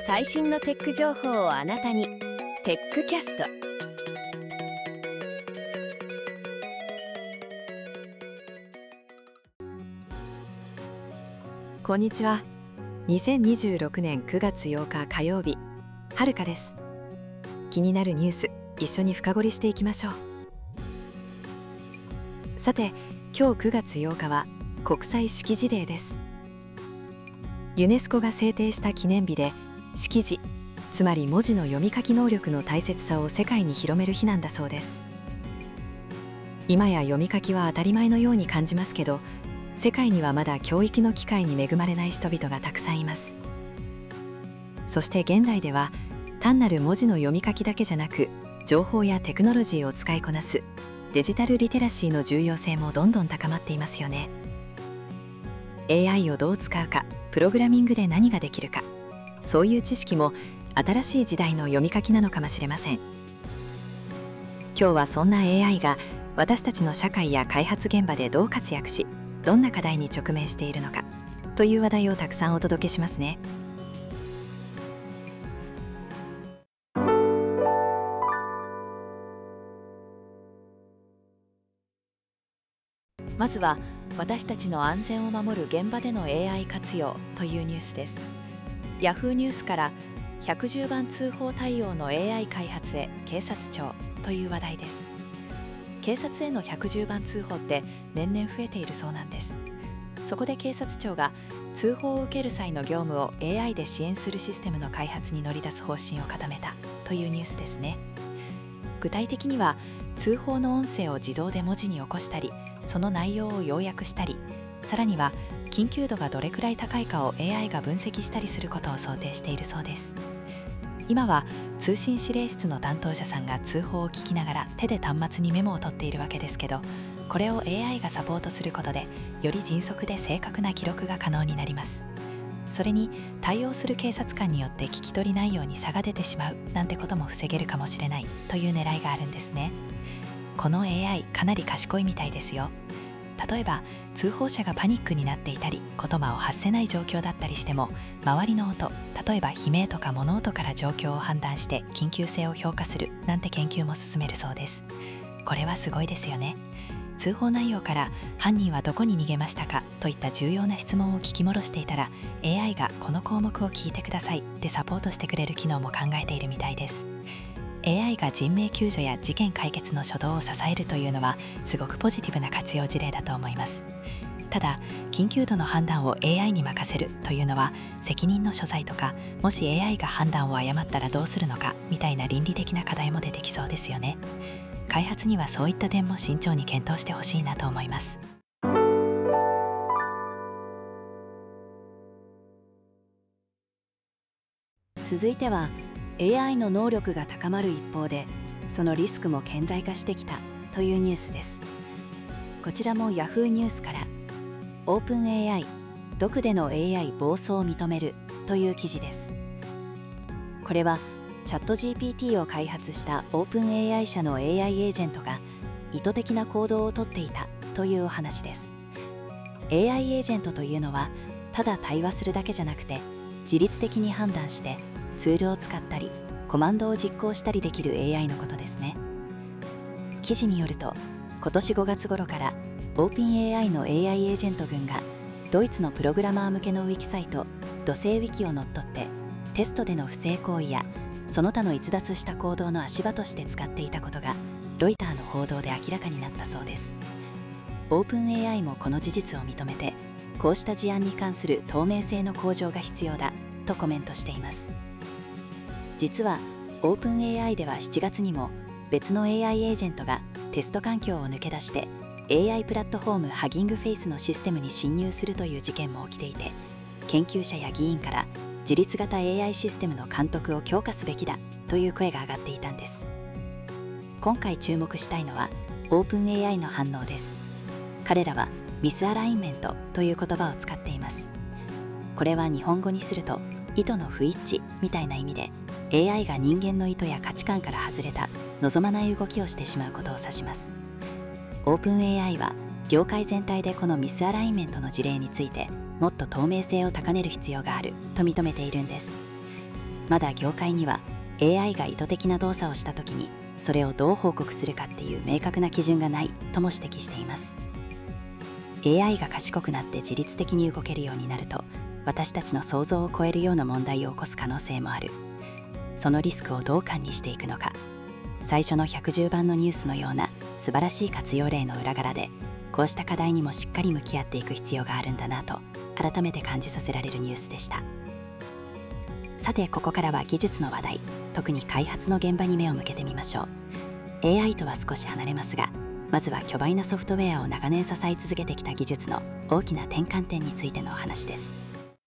最新のテック情報をあなたに。テックキャスト。 こんにちは。2026年9月8日火曜日、はるかです。気になるニュース、一緒に深掘りしていきましょう。さて、今日9月8日は国際識字デーです。ユネスコが制定した記念日で、識字、つまり文字の読み書き能力の大切さを世界に広める日なんだそうです。今や読み書きは当たり前のように感じますけど、世界にはまだ教育の機会に恵まれない人々がたくさんいます。そして現代では、単なる文字の読み書きだけじゃなく、情報やテクノロジーを使いこなすデジタルリテラシーの重要性もどんどん高まっていますよね。AI をどう使うか、プログラミングで何ができるか、そういう知識も新しい時代の読み書きなのかもしれません。今日はそんな AI が私たちの社会や開発現場でどう活躍し、どんな課題に直面しているのかという話題をたくさんお届けしますね。まずは私たちの安全を守る現場での AI 活用というニュースです。Yahoo ニュースから110番通報対応の AI 開発へ警察庁という話題です。警察への110番通報って年々増えているそうなんです。そこで警察庁が通報を受ける際の業務を AI で支援するシステムの開発に乗り出す方針を固めたというニュースですね。具体的には通報の音声を自動で文字に起こしたり、その内容を要約したり、さらには緊急度がどれくらい高いかを AI が分析したりすることを想定しているそうです。今は通信指令室の担当者さんが通報を聞きながら手で端末にメモを取っているわけですけど、これを AI がサポートすることでより迅速で正確な記録が可能になります。それに対応する警察官によって聞き取り内容に差が出てしまうなんてことも防げるかもしれないという狙いがあるんですね。この AI かなり賢いみたいですよ。例えば通報者がパニックになっていたり、言葉を発せない状況だったりしても、周りの音、例えば悲鳴とか物音から状況を判断して緊急性を評価するなんて研究も進めるそうです。これはすごいですよね。通報内容から犯人はどこに逃げましたかといった重要な質問を聞き戻していたら、 AI がこの項目を聞いてくださいってサポートしてくれる機能も考えているみたいです。AI が人命救助や事件解決の初動を支えるというのはすごくポジティブな活用事例だと思います。ただ、緊急度の判断を AI に任せるというのは責任の所在とか、もし AI が判断を誤ったらどうするのかみたいな倫理的な課題も出てきそうですよね。開発にはそういった点も慎重に検討してほしいなと思います。続いてはAI の能力が高まる一方で、そのリスクも顕在化してきたというニュースです。こちらも Yahoo ニュースから、OpenAI 毒での AI 暴走を認めるという記事です。これはチャット GPT を開発した OpenAI 社の AI エージェントが意図的な行動をとっていたというお話です。AI エージェントというのは、ただ対話するだけじゃなくて、自律的に判断してツールを使ったりコマンドを実行したりできる AI のことですね。記事によると、今年5月頃から OpenAI の AI エージェント群がドイツのプログラマー向けのウィキサイト土星ウィキを乗っ取って、テストでの不正行為やその他の逸脱した行動の足場として使っていたことがロイターの報道で明らかになったそうです。 OpenAI もこの事実を認めて、こうした事案に関する透明性の向上が必要だとコメントしています。実は OpenAI では7月にも別の AI エージェントがテスト環境を抜け出して AI プラットフォームハギングフェイスのシステムに侵入するという事件も起きていて、研究者や議員から自律型 AI システムの監督を強化すべきだという声が上がっていたんです。今回注目したいのは OpenAI の反応です。彼らはミスアラインメントという言葉を使っています。これは日本語にすると意図の不一致みたいな意味で、AI が人間の意図や価値観から外れた望まない動きをしてしまうことを指します。OpenAI は業界全体でこのミスアライメントの事例についてもっと透明性を高める必要があると認めているんです。 まだ業界には AI が意図的な動作をした時にそれをどう報告するかっていう明確な基準がないとも指摘しています。 AI が賢くなって自律的に動けるようになると、私たちの想像を超えるような問題を起こす可能性もある。そのリスクをどう管理していくのか、最初の110番のニュースのような素晴らしい活用例の裏側で、こうした課題にもしっかり向き合っていく必要があるんだなと改めて感じさせられるニュースでした。さて、ここからは技術の話題、特に開発の現場に目を向けてみましょう。 AI とは少し離れますが、まずは巨大なソフトウェアを長年支え続けてきた技術の大きな転換点についてのお話です。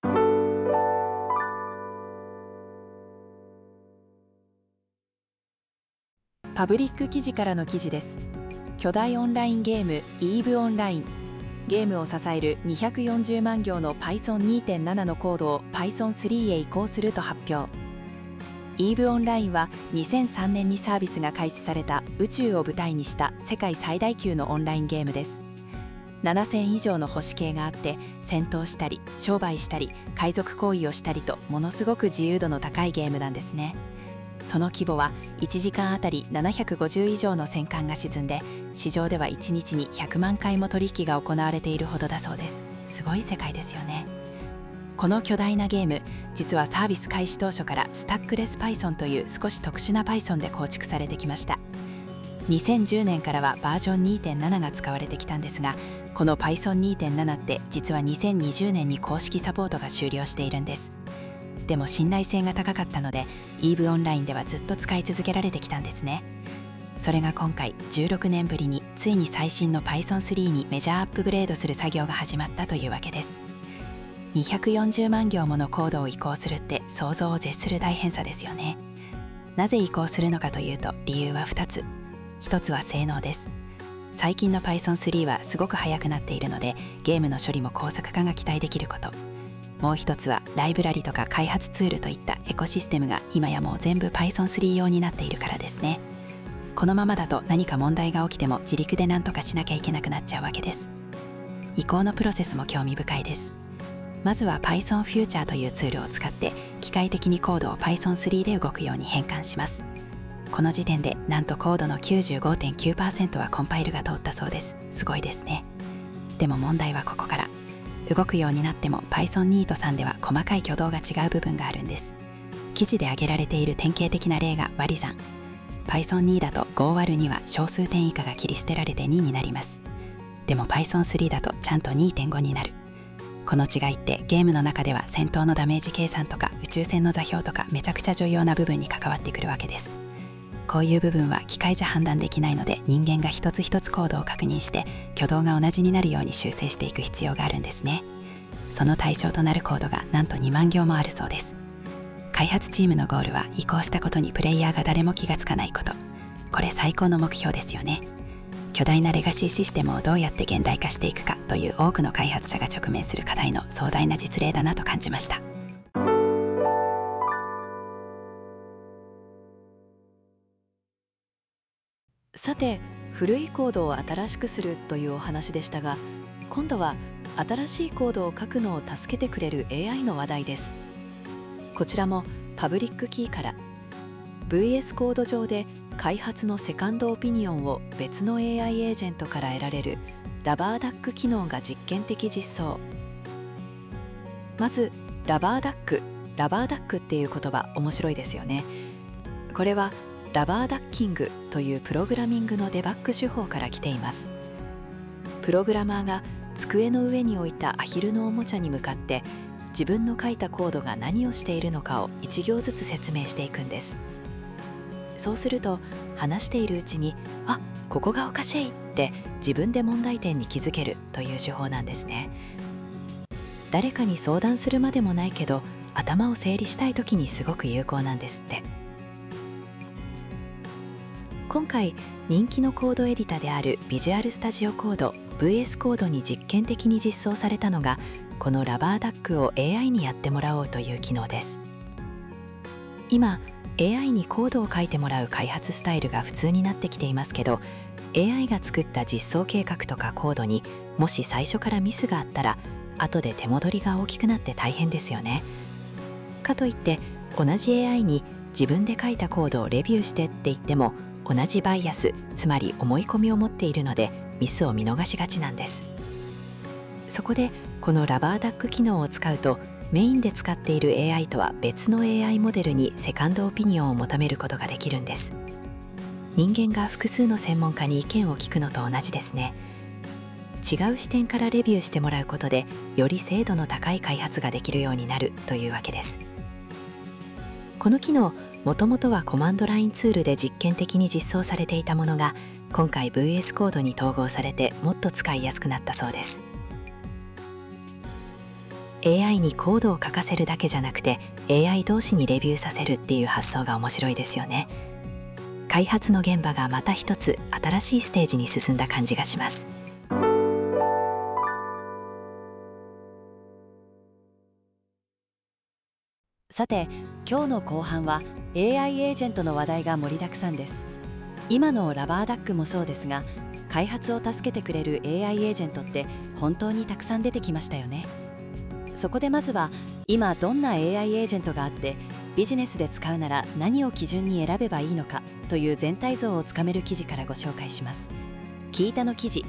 パブリック記事からの記事です。巨大オンラインゲーム EVE オンライン、ゲームを支える240万行の Python2.7 のコードを Python3 へ移行すると発表。EVE オンラインは2003年にサービスが開始された宇宙を舞台にした世界最大級のオンラインゲームです。7000以上の星系があって、戦闘したり商売したり海賊行為をしたりと、ものすごく自由度の高いゲームなんですね。その規模は1時間あたり750以上の戦艦が沈んで、市場では1日に100万回も取引が行われているほどだそうです。すごい世界ですよね。この巨大なゲーム、実はサービス開始当初からスタックレス Python という少し特殊な Python で構築されてきました。2010年からはバージョン 2.7 が使われてきたんですが、この Python2.7 って実は2020年に公式サポートが終了しているんです。でも信頼性が高かったので EVE オンラインではずっと使い続けられてきたんですね。それが今回16年ぶりについに最新の Python3 にメジャーアップグレードする作業が始まったというわけです。240万行ものコードを移行するって想像を絶する大変さですよね。なぜ移行するのかというと、理由は2つ。1つは性能です。最近の Python3 はすごく速くなっているので、ゲームの処理も高速化が期待できること。もう一つはライブラリとか開発ツールといったエコシステムが今やもう全部 Python3 用になっているからですね。このままだと何か問題が起きても自力で何とかしなきゃいけなくなっちゃうわけです。移行のプロセスも興味深いです。まずは Python Future というツールを使って機械的にコードを Python3 で動くように変換します。この時点でなんとコードの 95.9% はコンパイルが通ったそうです。すごいですね。でも問題はここから。動くようになっても Python2 と3では細かい挙動が違う部分があるんです。記事で挙げられている典型的な例が割り算。Python2 だと5÷2は小数点以下が切り捨てられて2になります。でも Python3 だとちゃんと 2.5 になる。この違いってゲームの中では戦闘のダメージ計算とか宇宙船の座標とかめちゃくちゃ重要な部分に関わってくるわけです。こういう部分は機械じゃ判断できないので、人間が一つ一つコードを確認して挙動が同じになるように修正していく必要があるんですね。その対象となるコードがなんと2万行もあるそうです。開発チームのゴールは移行したことにプレイヤーが誰も気がつかないこと。これ最高の目標ですよね。巨大なレガシーシステムをどうやって現代化していくかという多くの開発者が直面する課題の壮大な実例だなと感じました。 さて、古いコードを新しくするというお話でしたが、今度は新しいコードを書くのを助けてくれる AI の話題です。こちらもパブリックキーから。 VS コード上で開発のセカンドオピニオンを別の AI エージェントから得られるラバーダック機能が実験的実装。まずラバーダックっていう言葉面白いですよね。これはラバーダッキングというプログラミングのデバッグ手法から来ています。プログラマーが机の上に置いたアヒルのおもちゃに向かって自分の書いたコードが何をしているのかを1行ずつ説明していくんです。そうすると話しているうちに「あ、ここがおかしい!」って自分で問題点に気づけるという手法なんですね。誰かに相談するまでもないけど頭を整理したい時にすごく有効なんですって。今回人気のコードエディタであるビジュアルスタジオコード VS コードに実験的に実装されたのがこのラバーダックを AI にやってもらおうという機能です。今 AI にコードを書いてもらう開発スタイルが普通になってきていますけど、 AI が作った実装計画とかコードにもし最初からミスがあったら後で手戻りが大きくなって大変ですよね。かといって同じ AI に自分で書いたコードをレビューしてって言っても同じバイアス、つまり思い込みを持っているのでミスを見逃しがちなんです。そこでこのラバーダック機能を使うとメインで使っている AI とは別の AI モデルにセカンドオピニオンを求めることができるんです。人間が複数の専門家に意見を聞くのと同じですね。違う視点からレビューしてもらうことでより精度の高い開発ができるようになるというわけです。この機能、もともとはコマンドラインツールで実験的に実装されていたものが今回 VS コードに統合されてもっと使いやすくなったそうです。AI にコードを書かせるだけじゃなくて AI 同士にレビューさせるっていう発想が面白いですよね。開発の現場がまた一つ新しいステージに進んだ感じがします。 さて、今日の後半は AI エージェントの話題が盛りだくさんです。今のラバーダックもそうですが、開発を助けてくれる AI エージェントって本当にたくさん出てきましたよね。そこでまずは今どんな AI エージェントがあってビジネスで使うなら何を基準に選べばいいのかという全体像をつかめる記事からご紹介します。キータの記事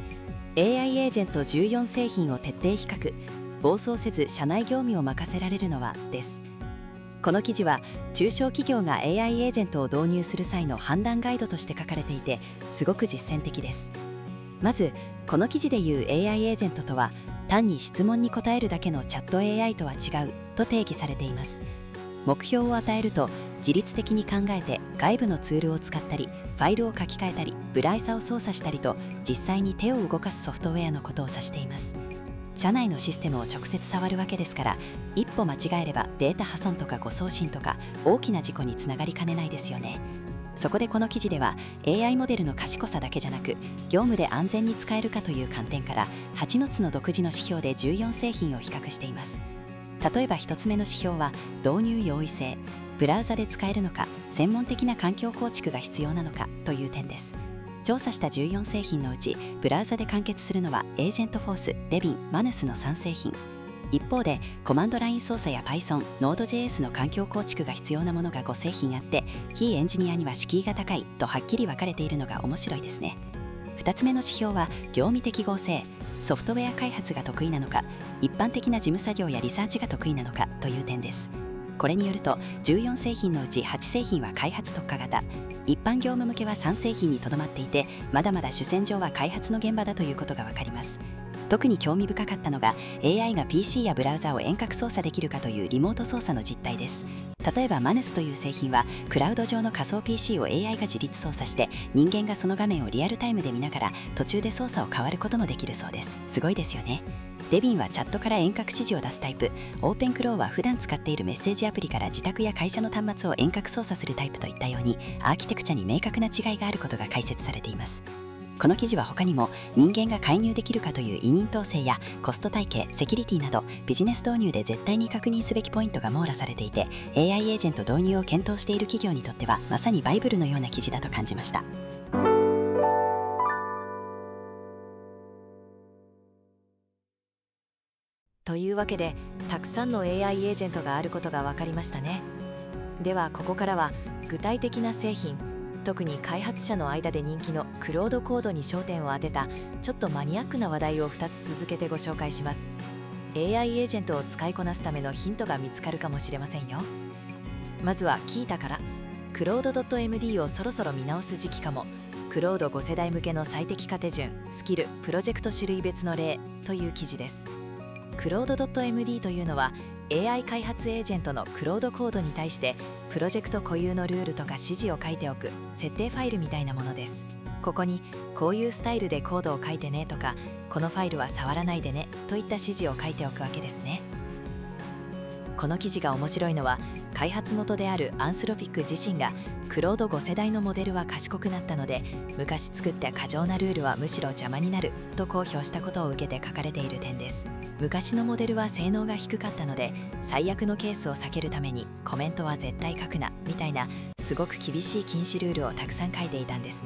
AI エージェント14製品を徹底比較、暴走せず社内業務を任せられるのはです。この記事は中小企業が AI エージェントを導入する際の判断ガイドとして書かれていてすごく実践的です。まずこの記事でいう AI エージェントとは単に質問に答えるだけのチャット AI とは違うと定義されています。目標を与えると自律的に考えて外部のツールを使ったりファイルを書き換えたりブライサを操作したりと実際に手を動かすソフトウェアのことを指しています。社内のシステムを直接触るわけですから一歩間違えればデータ破損とか誤送信とか大きな事故につながりかねないですよね。そこでこの記事では AI モデルの賢さだけじゃなく業務で安全に使えるかという観点から8のつの独自の指標で14製品を比較しています。例えば1つ目の指標は導入容易性、ブラウザで使えるのか専門的な環境構築が必要なのかという点です。調査した14製品のうちブラウザで完結するのはエージェントフォース、デビン、マヌスの3製品。一方でコマンドライン操作や Python、Node.js の環境構築が必要なものが5製品あって非エンジニアには敷居が高いとはっきり分かれているのが面白いですね。2つ目の指標は業務適合性、ソフトウェア開発が得意なのか一般的な事務作業やリサーチが得意なのかという点です。これによると14製品のうち8製品は開発特化型、一般業務向けは3製品にとどまっていてまだまだ主戦場は開発の現場だということが分かります。特に興味深かったのが AI が PC やブラウザを遠隔操作できるかというリモート操作の実態です。例えばマヌスという製品はクラウド上の仮想 PC を AI が自律操作して人間がその画面をリアルタイムで見ながら途中で操作を変わることもできるそうです。すごいですよね。デビンはチャットから遠隔指示を出すタイプ、オーペンクローは普段使っているメッセージアプリから自宅や会社の端末を遠隔操作するタイプといったようにアーキテクチャに明確な違いがあることが解説されています。この記事は他にも人間が介入できるかという委任統制やコスト体系、セキュリティなどビジネス導入で絶対に確認すべきポイントが網羅されていて AI エージェント導入を検討している企業にとってはまさにバイブルのような記事だと感じました。 というわけでたくさんの AI エージェントがあることが分かりましたね。ではここからは具体的な製品、特に開発者の間で人気のクロードコードに焦点を当てたちょっとマニアックな話題を2つ続けてご紹介します。 AI エージェントを使いこなすためのヒントが見つかるかもしれませんよ。まずはキータから、クロード .md をそろそろ見直す時期かも、クロード5世代向けの最適化手順、スキル、プロジェクト種類別の例という記事です。クロード .md というのは AI 開発エージェントのクロードコードに対してプロジェクト固有のルールとか指示を書いておく設定ファイルみたいなものです。ここにこういうスタイルでコードを書いてねとか、このファイルは触らないでねといった指示を書いておくわけですね。この記事が面白いのは開発元であるアンスロピック自身がクロード5世代のモデルは賢くなったので昔作った過剰なルールはむしろ邪魔になると公表したことを受けて書かれている点です。昔のモデルは性能が低かったので最悪のケースを避けるためにコメントは絶対書くなみたいなすごく厳しい禁止ルールをたくさん書いていたんですね。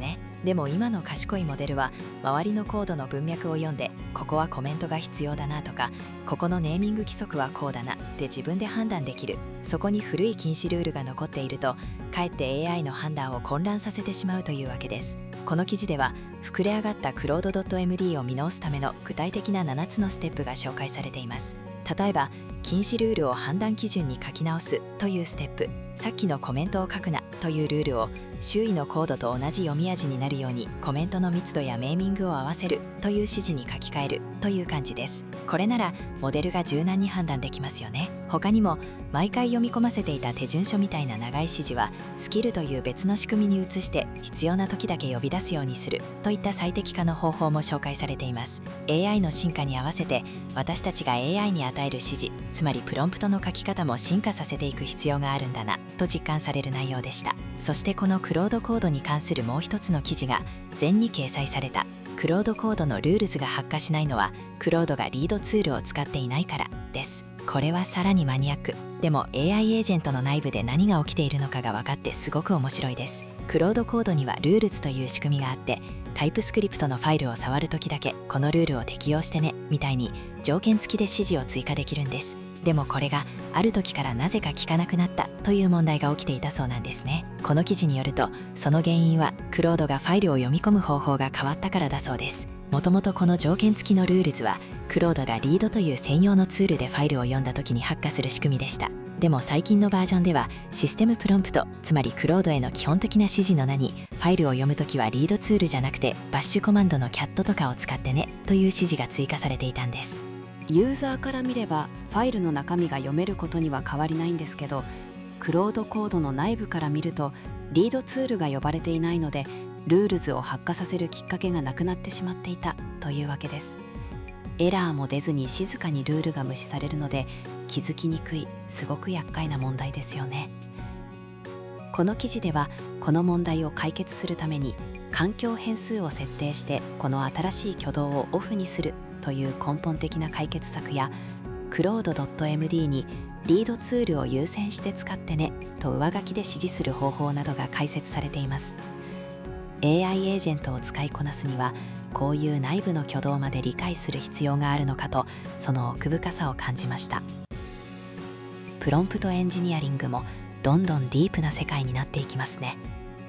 でも今の賢いモデルは周りのコードの文脈を読んで、ここはコメントが必要だなとか、ここのネーミング規則はこうだなって自分で判断できる。そこに古い禁止ルールが残っていると、かえって AI の判断を混乱させてしまうというわけです。この記事では膨れ上がった Claude.md を見直すための具体的な7つのステップが紹介されています。例えば禁止ルールを判断基準に書き直すというステップ、さっきのコメントを書くなというルールを周囲のコードと同じ読み味になるようにコメントの密度やネーミングを合わせるという指示に書き換えるという感じです。これならモデルが柔軟に判断できますよね。他にも毎回読み込ませていた手順書みたいな長い指示はスキルという別の仕組みに移して必要な時だけ呼び出すようにするといった最適化の方法も紹介されています。 AI の進化に合わせて私たちが AI に与える指示、つまりプロンプトの書き方も進化させていく必要があるんだなと実感される内容でした。そしてこのクロードコードに関するもう一つの記事が前に掲載されたクロードコードのルールズが発火しないのはクロードがリードツールを使っていないからです。これはさらにマニアック。でも AI エージェントの内部で何が起きているのかが分かってすごく面白いです。クロードコードにはルールズという仕組みがあって、タイプスクリプトのファイルを触るときだけこのルールを適用してねみたいに条件付きで指示を追加できるんです。でもこれがある時からなぜか効かなくなったという問題が起きていたそうなんですね。この記事によるとその原因はクロードがファイルを読み込む方法が変わったからだそうです。もともとこの条件付きのルールズはクロードがリードという専用のツールでファイルを読んだ時に発火する仕組みでした。でも最近のバージョンではシステムプロンプト、つまりクロードへの基本的な指示の名にファイルを読むときはリードツールじゃなくてバッシュコマンドのキャットとかを使ってねという指示が追加されていたんです。 ユーザーから見ればファイルの中身が読めることには変わりないんですけど、クロードコードの内部から見るとリードツールが呼ばれていないのでルールズを発火させるきっかけがなくなってしまっていたというわけです。エラーも出ずに静かにルールが無視されるので気づきにくい、すごく厄介な問題ですよね。この記事ではこの問題を解決するために環境変数を設定してこの新しい挙動をオフにするという根本的な解決策や、Claude.md にリードツールを優先して使ってねと上書きで指示する方法などが解説されています。AI エージェントを使いこなすにはこういう内部の挙動まで理解する必要があるのかと、その奥深さを感じました。プロンプトエンジニアリングもどんどんディープな世界になっていきますね。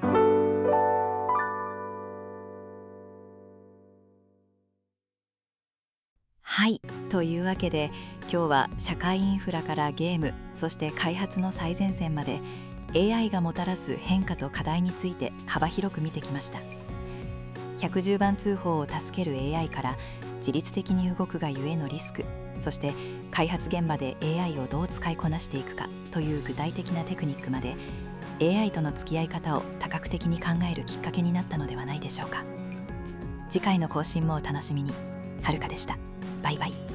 はい、というわけで今日は社会インフラからゲーム、そして開発の最前線まで AI がもたらす変化と課題について幅広く見てきました。110番通報を助ける AI から自律的に動くがゆえのリスク、そして開発現場で AI をどう使いこなしていくかという具体的なテクニックまで AI との付き合い方を多角的に考えるきっかけになったのではないでしょうか。次回の更新もお楽しみに。はるかでした。バイバイ。